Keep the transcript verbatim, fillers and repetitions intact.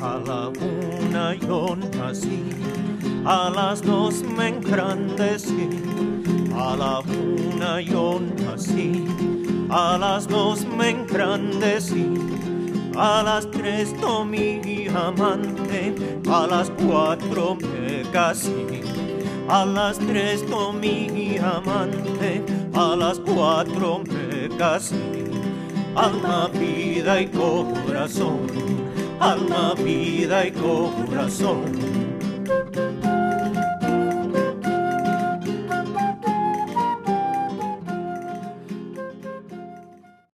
A la una yo nací, a las dos me engrandecí. A la una yo nací, a las dos me engrandecí. A las tres tomé amante, a las cuatro me casé. A las tres tomé amante, a las cuatro me casé. Alma, vida y corazón, alma, vida y corazón.